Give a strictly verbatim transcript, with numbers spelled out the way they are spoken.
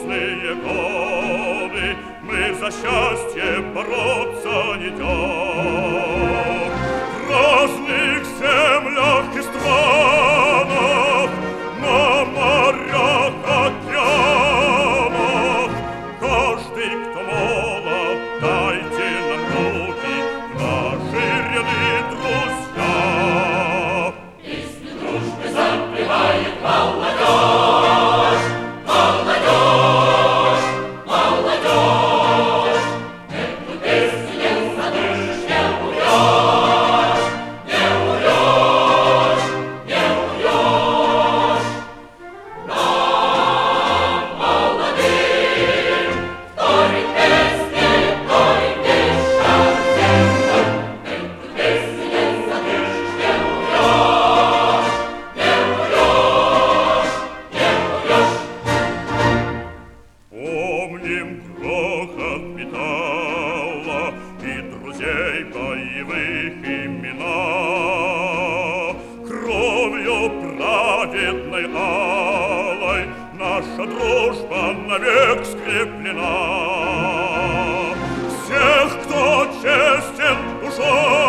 грустные годы мы за счастье бороться идем. В разных землях и странах, на морях, океанах, каждый, кто молод, дайте нам руки в наши ряды, друзья. Песню дружбы запевает молодежь, молодежь, молодежь. Эту песню не задышишь, не умрешь, не умрешь, не умрешь. Нам, молодым, вторит песни, той пеша сердца. Эту песню не задышишь, не умрешь, не умрешь, не умрешь. Помним грохот металла и друзей боевых имена. Кровью праведной алой наша дружба навек скреплена. Всех, кто честен душой,